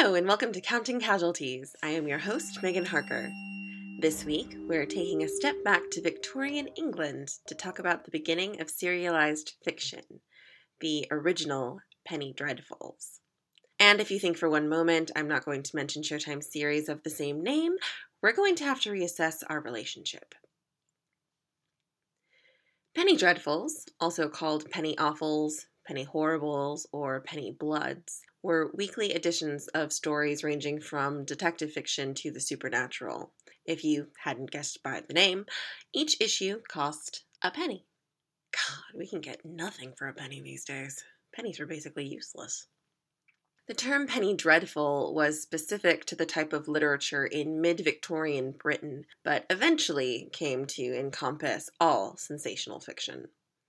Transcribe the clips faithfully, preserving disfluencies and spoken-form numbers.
Hello and welcome to Counting Casualties. I am your host, Megan Harker. This week, we're taking a step back to Victorian England to talk about the beginning of serialized fiction, the original Penny Dreadfuls. And if you think for one moment I'm not going to mention Showtime's series of the same name, we're going to have to reassess our relationship. Penny Dreadfuls, also called Penny Awfuls, Penny Horribles, or Penny Bloods, were weekly editions of stories ranging from detective fiction to the supernatural. If you hadn't guessed by the name, each issue cost a penny. God, we can get nothing for a penny these days. Pennies are basically useless. The term penny dreadful was specific to the type of literature in mid-Victorian Britain, but eventually came to encompass all sensational fiction.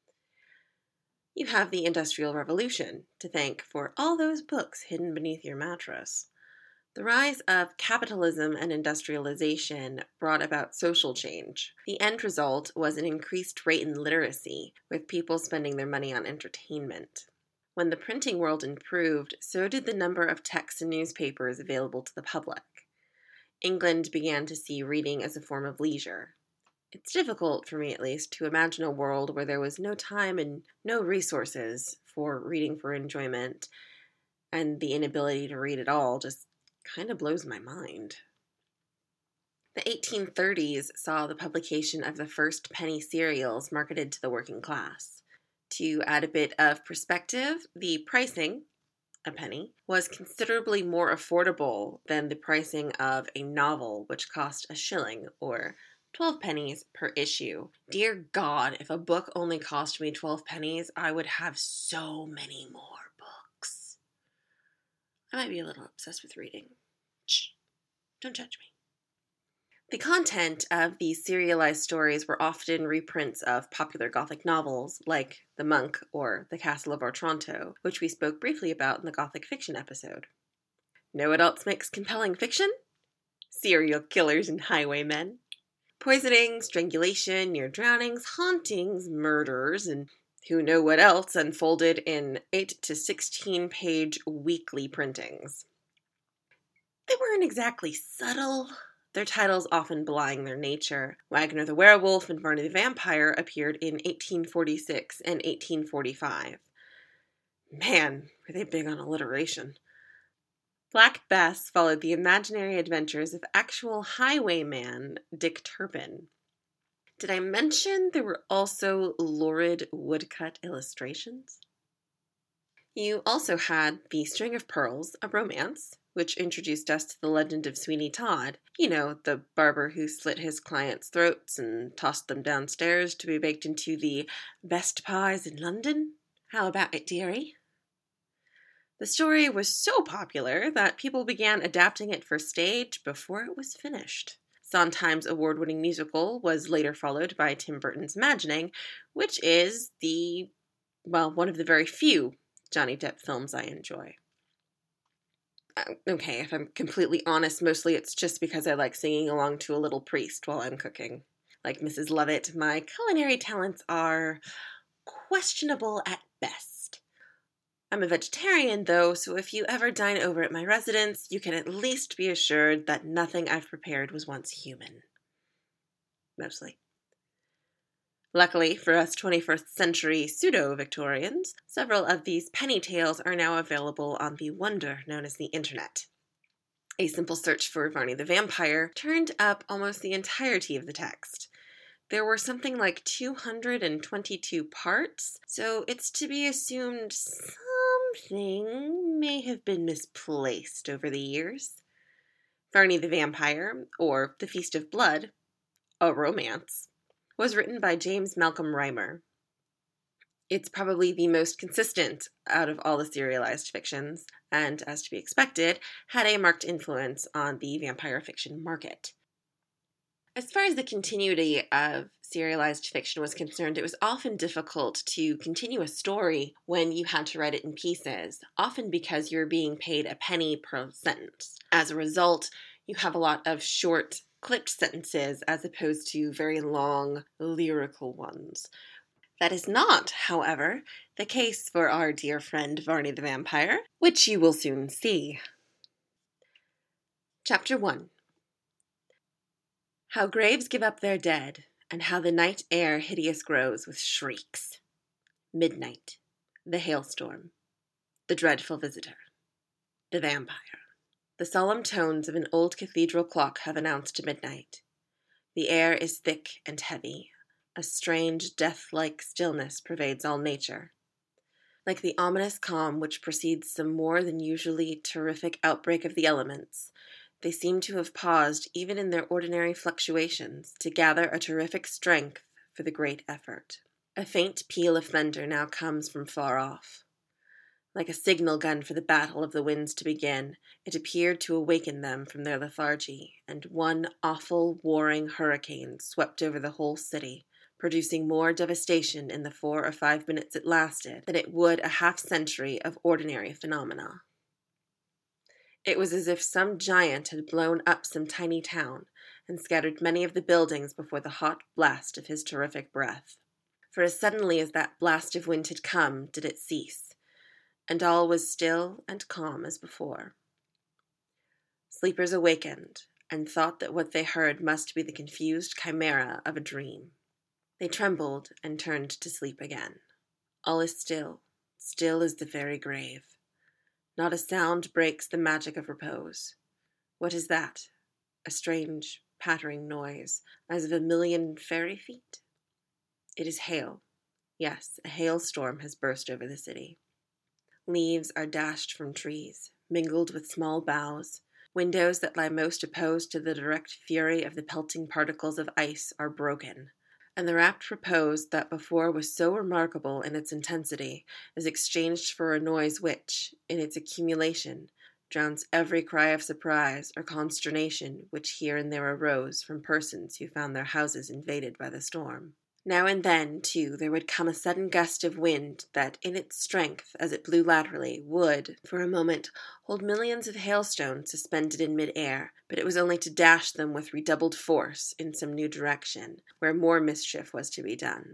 You have the Industrial Revolution to thank for all those books hidden beneath your mattress. The rise of capitalism and industrialization brought about social change. The end result was an increased rate in literacy, with people spending their money on entertainment. When the printing world improved, so did the number of texts and newspapers available to the public. England began to see reading as a form of leisure. It's difficult, for me at least, to imagine a world where there was no time and no resources for reading for enjoyment, and the inability to read at all just kind of blows my mind. The eighteen thirties saw the publication of the first penny serials marketed to the working class. To add a bit of perspective, the pricing, a penny, was considerably more affordable than the pricing of a novel, which cost a shilling, or twelve pennies per issue. Dear God, if a book only cost me twelve pennies, I would have so many more books. I might be a little obsessed with reading. Shh, don't judge me. The content of these serialized stories were often reprints of popular Gothic novels, like The Monk or The Castle of Otranto, which we spoke briefly about in the Gothic fiction episode. Know what else makes compelling fiction? Serial killers and highwaymen. Poisoning, strangulation, near drownings, hauntings, murders, and who know what else unfolded in eight to sixteen page weekly printings. They weren't exactly subtle, their titles often belying their nature. Wagner the Werewolf and Varney the Vampire appeared in eighteen forty-six and eighteen forty-five. Man, were they big on alliteration. Black Bess followed the imaginary adventures of actual highwayman Dick Turpin. Did I mention there were also lurid woodcut illustrations? You also had The String of Pearls, a romance, which introduced us to the legend of Sweeney Todd. You know, the barber who slit his clients' throats and tossed them downstairs to be baked into the best pies in London. How about it, dearie? The story was so popular that people began adapting it for stage before it was finished. Sondheim's award-winning musical was later followed by Tim Burton's Imagining, which is the, well, one of the very few Johnny Depp films I enjoy. Uh, okay, if I'm completely honest, mostly it's just because I like singing along to A Little Priest while I'm cooking. Like Missus Lovett, my culinary talents are questionable at best. I'm a vegetarian, though, so if you ever dine over at my residence, you can at least be assured that nothing I've prepared was once human. Mostly. Luckily for us twenty-first century pseudo-Victorians, several of these penny tales are now available on the wonder known as the Internet. A simple search for Varney the Vampire turned up almost the entirety of the text. There were something like two hundred twenty-two parts, so it's to be assumed something may have been misplaced over the years. Varney the Vampire, or The Feast of Blood, a romance, was written by James Malcolm Rymer. It's probably the most consistent out of all the serialized fictions, and, as to be expected, had a marked influence on the vampire fiction market. As far as the continuity of serialized fiction was concerned, it was often difficult to continue a story when you had to write it in pieces, often because you're being paid a penny per sentence. As a result, you have a lot of short, clipped sentences as opposed to very long, lyrical ones. That is not, however, the case for our dear friend Varney the Vampire, which you will soon see. Chapter one. How graves give up their dead, and how the night air hideous grows with shrieks. Midnight. The hailstorm. The dreadful visitor. The vampire. The solemn tones of an old cathedral clock have announced midnight. The air is thick and heavy. A strange, death-like stillness pervades all nature. Like the ominous calm which precedes some more than usually terrific outbreak of the elements, they seem to have paused even in their ordinary fluctuations to gather a terrific strength for the great effort. A faint peal of thunder now comes from far off. Like a signal gun for the battle of the winds to begin, it appeared to awaken them from their lethargy, and one awful, warring hurricane swept over the whole city, producing more devastation in the four or five minutes it lasted than it would a half-century of ordinary phenomena. It was as if some giant had blown up some tiny town and scattered many of the buildings before the hot blast of his terrific breath. For as suddenly as that blast of wind had come, did it cease, and all was still and calm as before. Sleepers awakened, and thought that what they heard must be the confused chimera of a dream. They trembled and turned to sleep again. All is still, still as the very grave. Not a sound breaks the magic of repose. What is that? A strange, pattering noise, as of a million fairy feet? It is hail. Yes, a hailstorm has burst over the city. Leaves are dashed from trees, mingled with small boughs. Windows that lie most opposed to the direct fury of the pelting particles of ice are broken, and the rapt repose that before was so remarkable in its intensity is exchanged for a noise which, in its accumulation, drowns every cry of surprise or consternation which here and there arose from persons who found their houses invaded by the storm. Now and then, too, there would come a sudden gust of wind that, in its strength, as it blew laterally, would, for a moment, hold millions of hailstones suspended in mid-air, but it was only to dash them with redoubled force in some new direction, where more mischief was to be done.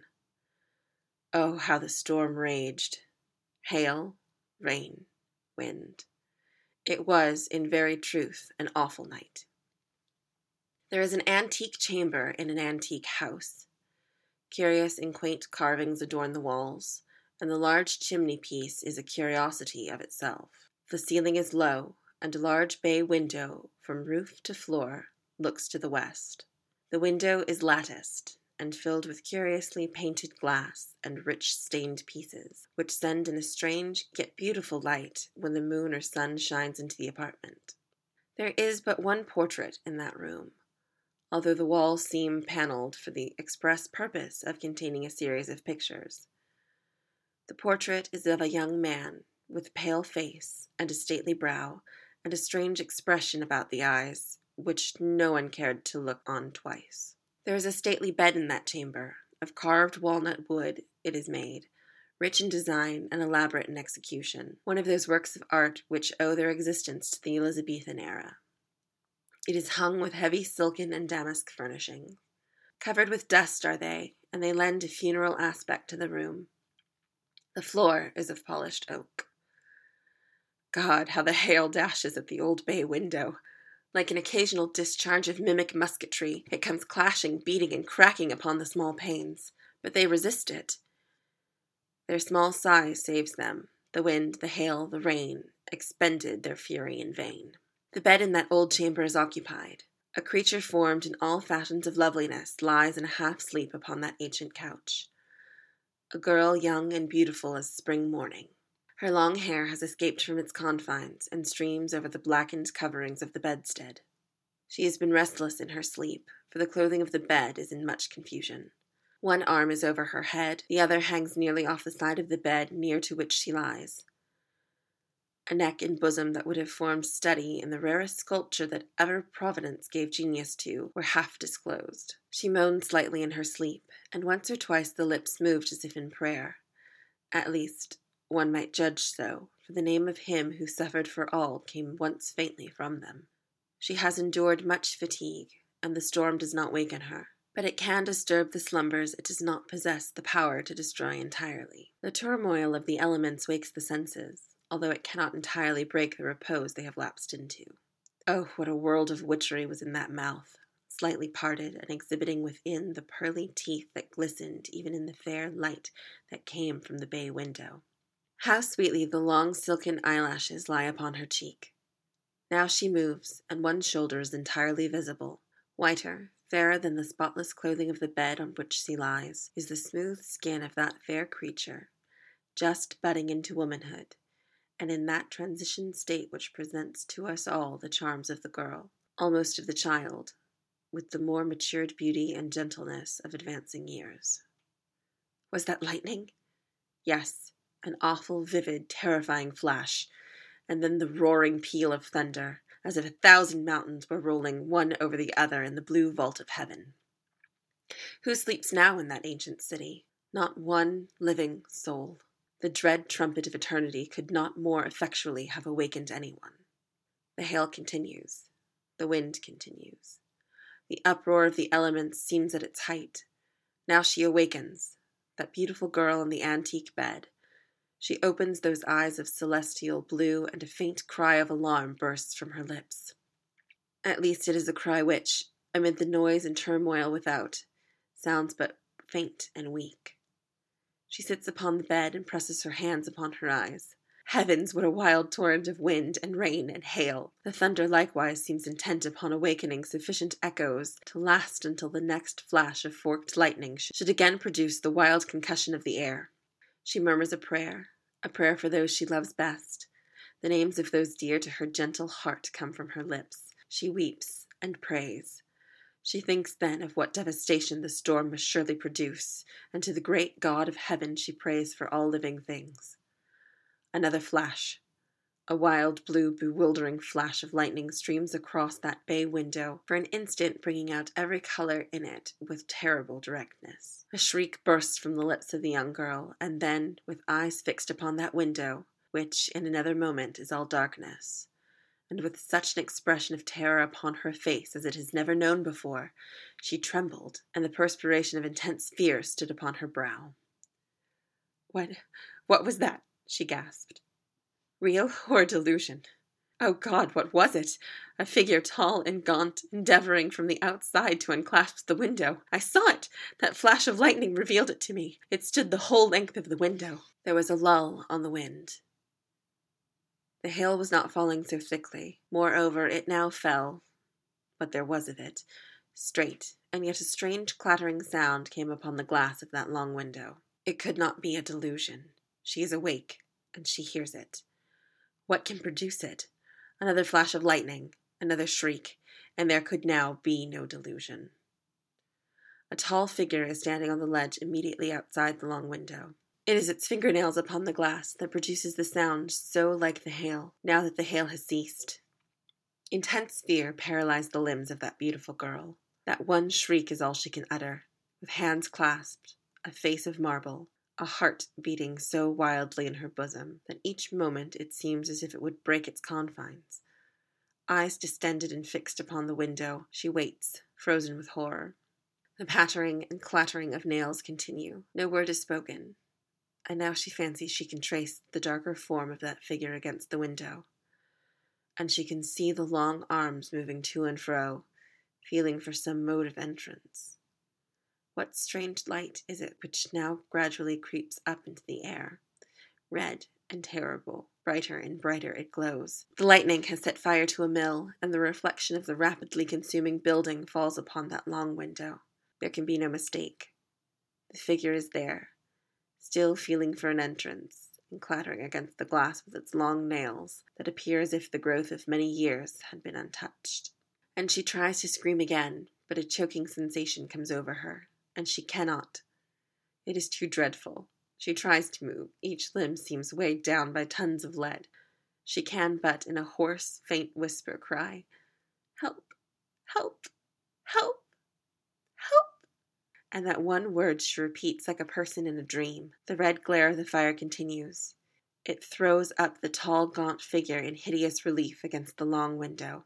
Oh, how the storm raged! Hail, rain, wind. It was, in very truth, an awful night. There is an antique chamber in an antique house. Curious and quaint carvings adorn the walls, and the large chimney-piece is a curiosity of itself. The ceiling is low, and a large bay window, from roof to floor, looks to the west. The window is latticed, and filled with curiously painted glass and rich stained pieces, which send in a strange yet beautiful light when the moon or sun shines into the apartment. There is but one portrait in that room, although the walls seem panelled for the express purpose of containing a series of pictures. The portrait is of a young man, with a pale face, and a stately brow, and a strange expression about the eyes, which no one cared to look on twice. There is a stately bed in that chamber. Of carved walnut wood it is made, rich in design and elaborate in execution, one of those works of art which owe their existence to the Elizabethan era. It is hung with heavy silken and damask furnishings. Covered with dust are they, and they lend a funeral aspect to the room. The floor is of polished oak. God, how the hail dashes at the old bay window! Like an occasional discharge of mimic musketry, it comes clashing, beating, and cracking upon the small panes. But they resist it. Their small size saves them. The wind, the hail, the rain expended their fury in vain. The bed in that old chamber is occupied. A creature formed in all fashions of loveliness lies in a half-sleep upon that ancient couch. A girl young and beautiful as spring morning. Her long hair has escaped from its confines and streams over the blackened coverings of the bedstead. She has been restless in her sleep, for the clothing of the bed is in much confusion. One arm is over her head, the other hangs nearly off the side of the bed near to which she lies. A neck and bosom that would have formed study in the rarest sculpture that ever Providence gave genius to were half disclosed. She moaned slightly in her sleep, and once or twice the lips moved as if in prayer. At least, one might judge so, for the name of him who suffered for all came once faintly from them. She has endured much fatigue, and the storm does not waken her. But it can disturb the slumbers it does not possess the power to destroy entirely. The turmoil of the elements wakes the senses, although it cannot entirely break the repose they have lapsed into. Oh, what a world of witchery was in that mouth, slightly parted and exhibiting within the pearly teeth that glistened even in the fair light that came from the bay window. How sweetly the long silken eyelashes lie upon her cheek. Now she moves, and one shoulder is entirely visible. Whiter, fairer than the spotless clothing of the bed on which she lies, is the smooth skin of that fair creature, just budding into womanhood, and in that transition state which presents to us all the charms of the girl, almost of the child, with the more matured beauty and gentleness of advancing years. Was that lightning? Yes, an awful, vivid, terrifying flash, and then the roaring peal of thunder, as if a thousand mountains were rolling one over the other in the blue vault of heaven. Who sleeps now in that ancient city? Not one living soul. The dread trumpet of eternity could not more effectually have awakened anyone. The hail continues. The wind continues. The uproar of the elements seems at its height. Now she awakens, that beautiful girl in the antique bed. She opens those eyes of celestial blue, and a faint cry of alarm bursts from her lips. At least it is a cry which, amid the noise and turmoil without, sounds but faint and weak. She sits upon the bed and presses her hands upon her eyes. Heavens, what a wild torrent of wind and rain and hail! The thunder likewise seems intent upon awakening sufficient echoes to last until the next flash of forked lightning should again produce the wild concussion of the air. She murmurs a prayer, a prayer for those she loves best. The names of those dear to her gentle heart come from her lips. She weeps and prays. She thinks then of what devastation the storm must surely produce, and to the great God of heaven she prays for all living things. Another flash. A wild, blue, bewildering flash of lightning streams across that bay window, for an instant bringing out every color in it with terrible directness. A shriek bursts from the lips of the young girl, and then, with eyes fixed upon that window, which in another moment is all darkness, and with such an expression of terror upon her face as it has never known before, she trembled, and the perspiration of intense fear stood upon her brow. What, what was that? She gasped. Real or delusion? Oh God, what was it? A figure tall and gaunt, endeavoring from the outside to unclasp the window. I saw it! That flash of lightning revealed it to me. It stood the whole length of the window. There was a lull on the wind. The hail was not falling so thickly. Moreover, it now fell, what there was of it, straight, and yet a strange clattering sound came upon the glass of that long window. It could not be a delusion. She is awake, and she hears it. What can produce it? Another flash of lightning, another shriek, and there could now be no delusion. A tall figure is standing on the ledge immediately outside the long window. It is its fingernails upon the glass that produces the sound so like the hail, now that the hail has ceased. Intense fear paralyzed the limbs of that beautiful girl. That one shriek is all she can utter, with hands clasped, a face of marble, a heart beating so wildly in her bosom that each moment it seems as if it would break its confines. Eyes distended and fixed upon the window, she waits, frozen with horror. The pattering and clattering of nails continue. No word is spoken, and now she fancies she can trace the darker form of that figure against the window, and she can see the long arms moving to and fro, feeling for some mode of entrance. What strange light is it which now gradually creeps up into the air? Red and terrible, brighter and brighter it glows. The lightning has set fire to a mill, and the reflection of the rapidly consuming building falls upon that long window. There can be no mistake. The figure is there, still feeling for an entrance, and clattering against the glass with its long nails that appear as if the growth of many years had been untouched. And she tries to scream again, but a choking sensation comes over her, and she cannot. It is too dreadful. She tries to move. Each limb seems weighed down by tons of lead. She can but, in a hoarse, faint whisper, cry, "Help! Help! Help! Help!" And that one word she repeats like a person in a dream. The red glare of the fire continues. It throws up the tall, gaunt figure in hideous relief against the long window.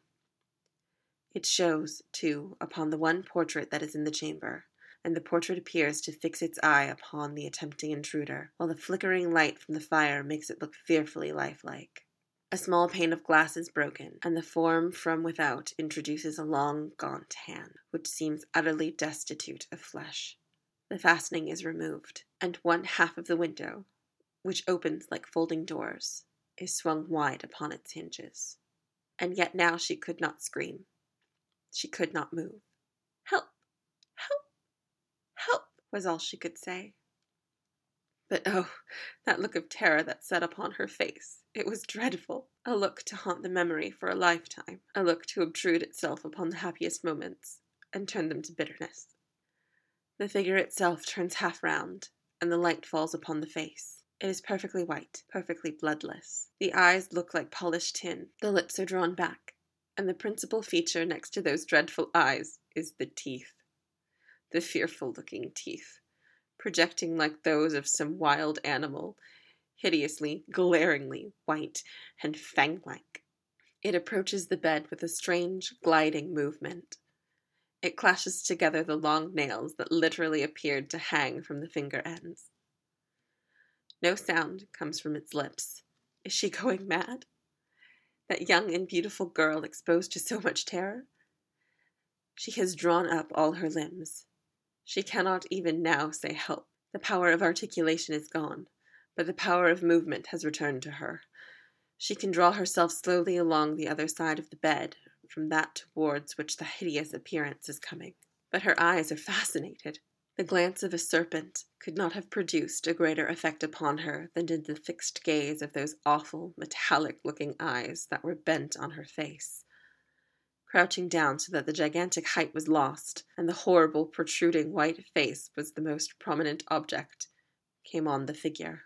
It shows, too, upon the one portrait that is in the chamber, and the portrait appears to fix its eye upon the attempting intruder, while the flickering light from the fire makes it look fearfully lifelike. A small pane of glass is broken, and the form from without introduces a long, gaunt hand, which seems utterly destitute of flesh. The fastening is removed, and one half of the window, which opens like folding doors, is swung wide upon its hinges. And yet now she could not scream. She could not move. "Help! Help! Help!" was all she could say. But oh, that look of terror that sat upon her face. It was dreadful. A look to haunt the memory for a lifetime. A look to obtrude itself upon the happiest moments, and turn them to bitterness. The figure itself turns half round, and the light falls upon the face. It is perfectly white, perfectly bloodless. The eyes look like polished tin. The lips are drawn back, and the principal feature next to those dreadful eyes is the teeth. The fearful-looking teeth, projecting like those of some wild animal, hideously, glaringly white and fang-like. It approaches the bed with a strange, gliding movement. It clashes together the long nails that literally appeared to hang from the finger ends. No sound comes from its lips. Is she going mad? That young and beautiful girl exposed to so much terror? She has drawn up all her limbs. She cannot even now say help. The power of articulation is gone, but the power of movement has returned to her. She can draw herself slowly along the other side of the bed, from that towards which the hideous appearance is coming. But her eyes are fascinated. The glance of a serpent could not have produced a greater effect upon her than did the fixed gaze of those awful, metallic-looking eyes that were bent on her face. Crouching down so that the gigantic height was lost, and the horrible, protruding white face was the most prominent object, came on the figure.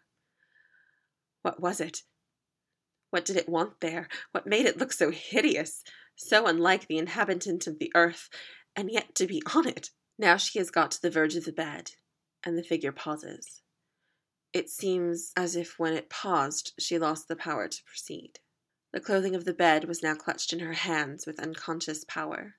What was it? What did it want there? What made it look so hideous, so unlike the inhabitant of the earth, and yet to be on it? Now she has got to the verge of the bed, and the figure pauses. It seems as if when it paused, she lost the power to proceed. The clothing of the bed was now clutched in her hands with unconscious power.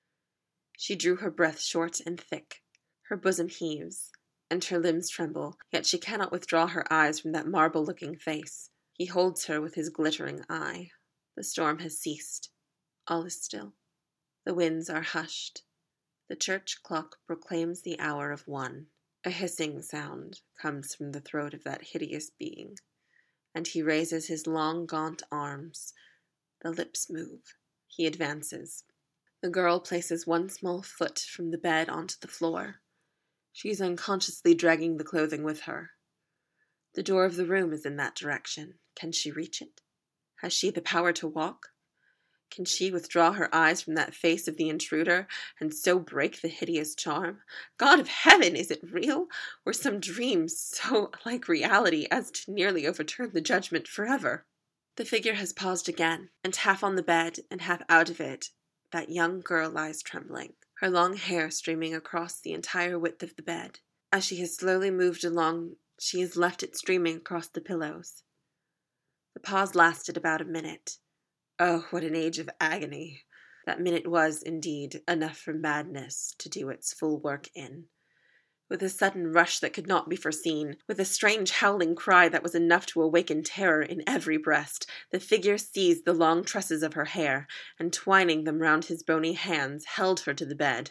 She drew her breath short and thick. Her bosom heaves, and her limbs tremble, yet she cannot withdraw her eyes from that marble-looking face. He holds her with his glittering eye. The storm has ceased. All is still. The winds are hushed. The church clock proclaims the hour of one. A hissing sound comes from the throat of that hideous being, and he raises his long, gaunt arms. The lips move. He advances. The girl places one small foot from the bed onto the floor. She is unconsciously dragging the clothing with her. The door of the room is in that direction. Can she reach it? Has she the power to walk? Can she withdraw her eyes from that face of the intruder, and so break the hideous charm? God of heaven, is it real, or some dream so like reality as to nearly overturn the judgment forever? The figure has paused again, and half on the bed and half out of it, that young girl lies trembling, her long hair streaming across the entire width of the bed. As she has slowly moved along, she has left it streaming across the pillows. The pause lasted about a minute. Oh, what an age of agony! That minute was, indeed, enough for madness to do its full work in. With a sudden rush that could not be foreseen, with a strange howling cry that was enough to awaken terror in every breast, the figure seized the long tresses of her hair, and twining them round his bony hands, held her to the bed.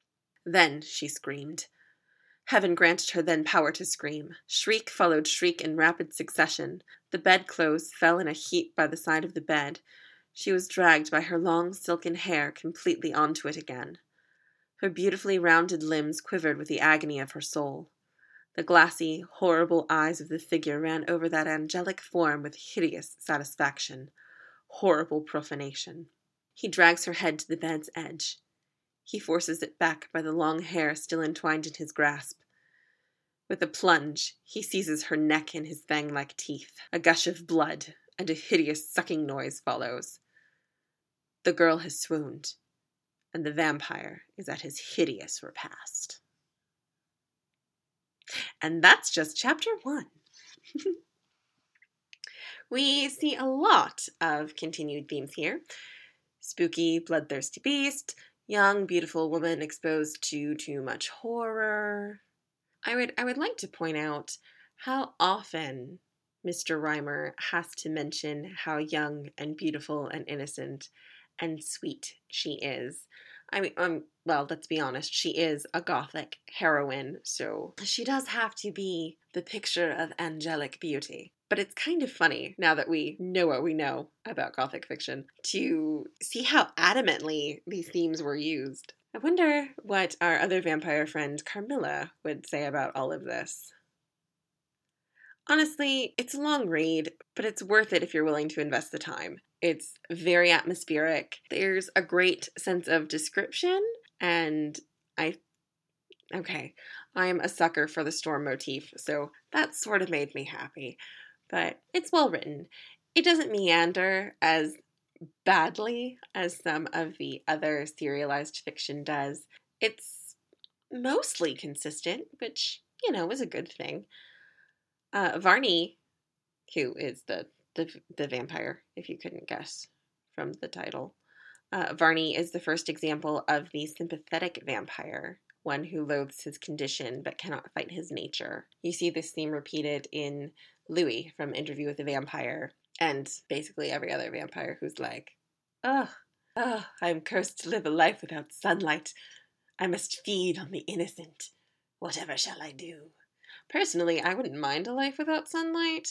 Then she screamed. Heaven granted her then power to scream. Shriek followed shriek in rapid succession. The bedclothes fell in a heap by the side of the bed. She was dragged by her long silken hair completely onto it again. Her beautifully rounded limbs quivered with the agony of her soul. The glassy, horrible eyes of the figure ran over that angelic form with hideous satisfaction. Horrible profanation. He drags her head to the bed's edge. He forces it back by the long hair still entwined in his grasp. With a plunge, he seizes her neck in his fang-like teeth. A gush of blood and a hideous sucking noise follows. The girl has swooned, and the vampire is at his hideous repast. And that's just chapter one. We see a lot of continued themes here. Spooky, bloodthirsty beast, young, beautiful woman exposed to too much horror. I would I would like to point out how often Mister Reimer has to mention how young and beautiful and innocent and sweet she is. I mean, um, well, let's be honest, she is a Gothic heroine, so she does have to be the picture of angelic beauty. But it's kind of funny, now that we know what we know about Gothic fiction, to see how adamantly these themes were used. I wonder what our other vampire friend Carmilla would say about all of this. Honestly, it's a long read, but it's worth it if you're willing to invest the time. It's very atmospheric. There's a great sense of description, and I, okay, I'm a sucker for the storm motif, so that sort of made me happy. But it's well written. It doesn't meander as badly as some of the other serialized fiction does. It's mostly consistent, which, you know, is a good thing. Uh, Varney, who is the, the the vampire, if you couldn't guess from the title, uh, Varney is the first example of the sympathetic vampire, one who loathes his condition but cannot fight his nature. You see this theme repeated in Louis from Interview with the Vampire, and basically every other vampire who's like, "Ugh, ugh, I'm cursed to live a life without sunlight. I must feed on the innocent. Whatever shall I do?" Personally, I wouldn't mind a life without sunlight.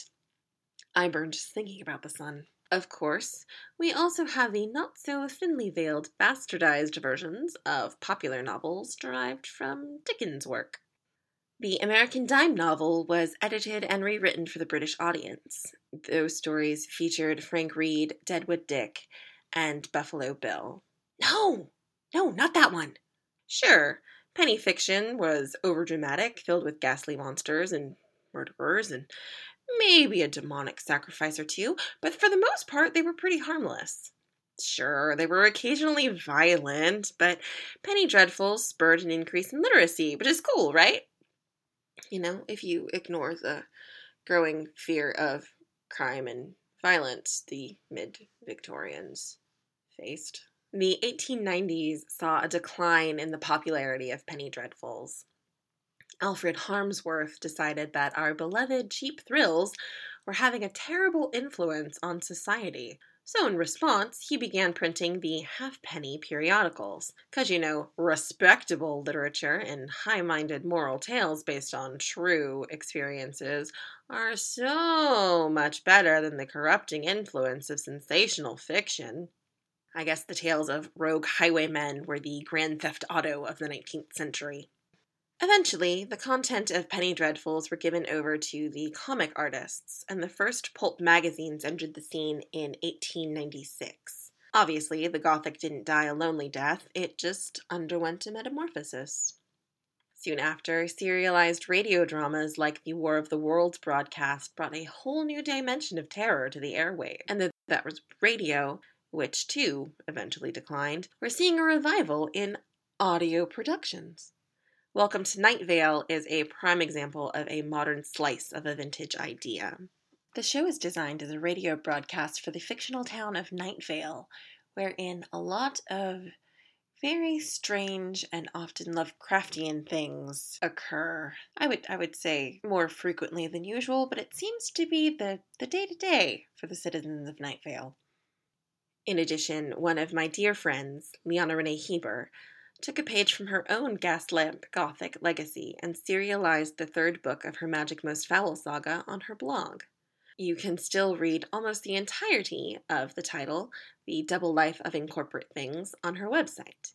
I burn just thinking about the sun. Of course, we also have the not-so-thinly veiled bastardized versions of popular novels derived from Dickens' work. The American Dime novel was edited and rewritten for the British audience. Those stories featured Frank Reed, Deadwood Dick, and Buffalo Bill. No! No, not that one! Sure, penny fiction was overdramatic, filled with ghastly monsters and murderers and maybe a demonic sacrifice or two, but for the most part, they were pretty harmless. Sure, they were occasionally violent, but penny dreadfuls spurred an increase in literacy, which is cool, right? You know, if you ignore the growing fear of crime and violence the mid-Victorians faced. The eighteen nineties saw a decline in the popularity of penny dreadfuls. Alfred Harmsworth decided that our beloved cheap thrills were having a terrible influence on society. So in response, he began printing the halfpenny periodicals. Because, you know, respectable literature and high-minded moral tales based on true experiences are so much better than the corrupting influence of sensational fiction. I guess the tales of rogue highwaymen were the Grand Theft Auto of the nineteenth century. Eventually, the content of penny dreadfuls were given over to the comic artists, and the first pulp magazines entered the scene in eighteen ninety-six. Obviously, the Gothic didn't die a lonely death, it just underwent a metamorphosis. Soon after, serialized radio dramas like the War of the Worlds broadcast brought a whole new dimension of terror to the airwaves, and though that was radio, which too eventually declined, we're seeing a revival in audio productions. Welcome to Night Vale is a prime example of a modern slice of a vintage idea. The show is designed as a radio broadcast for the fictional town of Night Vale, wherein a lot of very strange and often Lovecraftian things occur. I would I would say more frequently than usual, but it seems to be the, the day-to-day for the citizens of Night Vale. In addition, one of my dear friends, Liana Renee Heber, took a page from her own Gaslamp Gothic legacy and serialized the third book of her Magic Most Foul saga on her blog. You can still read almost the entirety of the title, The Double Life of Incorporate Things, on her website.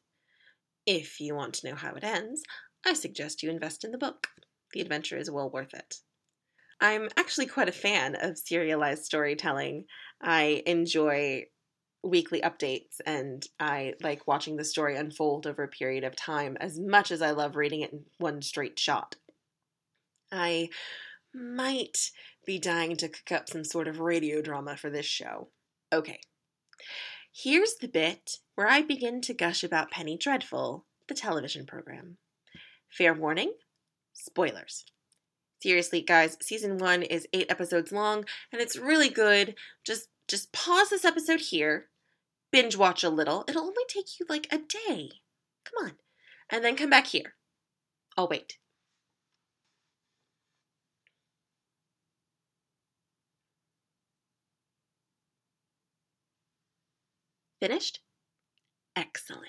If you want to know how it ends, I suggest you invest in the book. The adventure is well worth it. I'm actually quite a fan of serialized storytelling. I enjoy weekly updates, and I like watching the story unfold over a period of time as much as I love reading it in one straight shot. I might be dying to cook up some sort of radio drama for this show. Okay, here's the bit where I begin to gush about Penny Dreadful, the television program. Fair warning, spoilers. Seriously, guys, season one is eight episodes long, and it's really good. Just, just pause this episode here, binge watch a little. It'll only take you like a day. Come on. And then come back here. I'll wait. Finished? Excellent.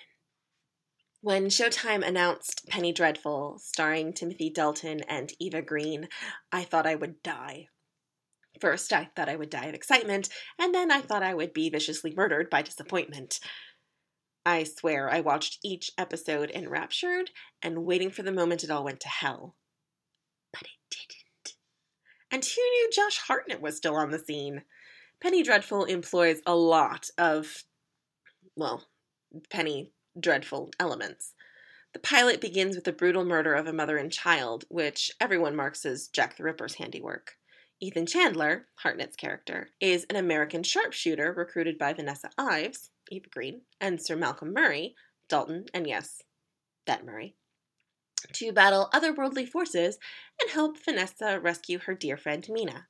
When Showtime announced Penny Dreadful, starring Timothy Dalton and Eva Green, I thought I would die. First, I thought I would die of excitement, and then I thought I would be viciously murdered by disappointment. I swear I watched each episode enraptured and waiting for the moment it all went to hell. But it didn't. And who knew Josh Hartnett was still on the scene? Penny Dreadful employs a lot of, well, Penny Dreadful elements. The pilot begins with the brutal murder of a mother and child, which everyone marks as Jack the Ripper's handiwork. Ethan Chandler, Hartnett's character, is an American sharpshooter recruited by Vanessa Ives, Eva Green, and Sir Malcolm Murray, Dalton, and yes, that Murray, to battle otherworldly forces and help Vanessa rescue her dear friend Mina.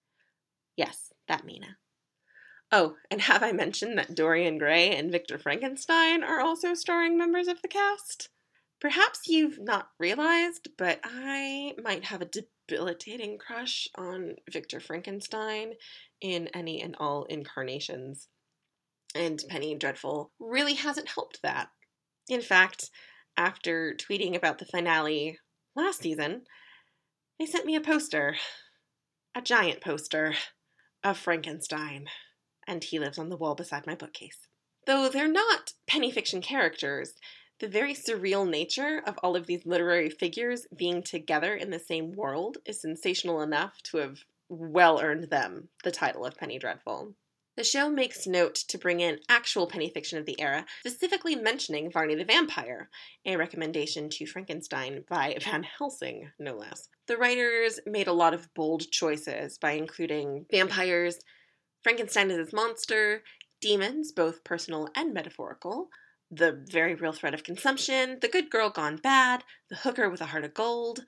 Yes, that Mina. Oh, and have I mentioned that Dorian Gray and Victor Frankenstein are also starring members of the cast? Perhaps you've not realized, but I might have a debilitating crush on Victor Frankenstein in any and all incarnations. And Penny Dreadful really hasn't helped that. In fact, after tweeting about the finale last season, they sent me a poster, a giant poster, of Frankenstein, and he lives on the wall beside my bookcase. Though they're not penny fiction characters, the very surreal nature of all of these literary figures being together in the same world is sensational enough to have well earned them the title of Penny Dreadful. The show makes note to bring in actual penny fiction of the era, specifically mentioning Varney the Vampire, a recommendation to Frankenstein by Van Helsing, no less. The writers made a lot of bold choices by including vampires, Frankenstein as his monster, demons, both personal and metaphorical, the very real threat of consumption, the good girl gone bad, the hooker with a heart of gold,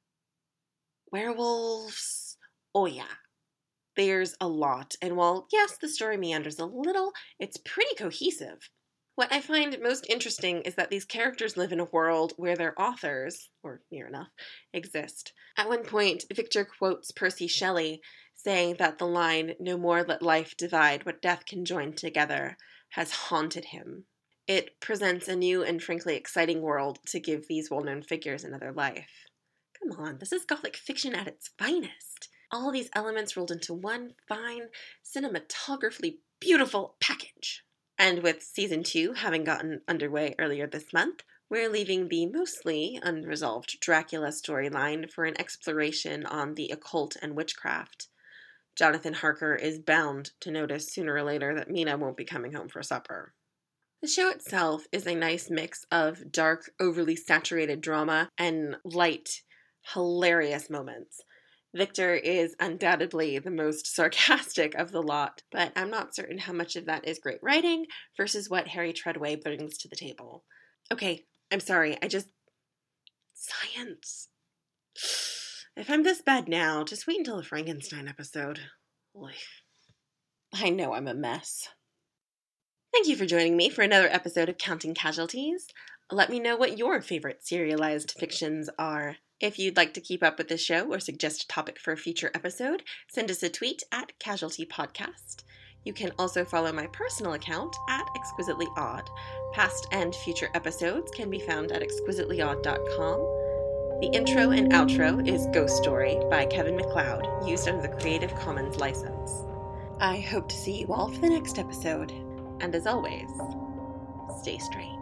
werewolves, oh yeah. There's a lot, and while, yes, the story meanders a little, it's pretty cohesive. What I find most interesting is that these characters live in a world where their authors, or near enough, exist. At one point, Victor quotes Percy Shelley, saying that the line, "No more let life divide what death can join together," has haunted him. It presents a new and frankly exciting world to give these well-known figures another life. Come on, this is Gothic fiction at its finest. All these elements rolled into one fine, cinematographically beautiful package. And with season two having gotten underway earlier this month, we're leaving the mostly unresolved Dracula storyline for an exploration on the occult and witchcraft. Jonathan Harker is bound to notice sooner or later that Mina won't be coming home for supper. The show itself is a nice mix of dark, overly saturated drama and light, hilarious moments. Victor is undoubtedly the most sarcastic of the lot, but I'm not certain how much of that is great writing versus what Harry Treadway brings to the table. Okay, I'm sorry, I just... Science. If I'm this bad now, just wait until the Frankenstein episode. Oy. I know I'm a mess. Thank you for joining me for another episode of Counting Casualties. Let me know what your favorite serialized fictions are. If you'd like to keep up with the show or suggest a topic for a future episode, send us a tweet at Casualty Podcast. You can also follow my personal account at Exquisitely Odd. Past and future episodes can be found at exquisitely odd dot com. The intro and outro is Ghost Story by Kevin MacLeod, used under the Creative Commons license. I hope to see you all for the next episode. And as always, stay strange.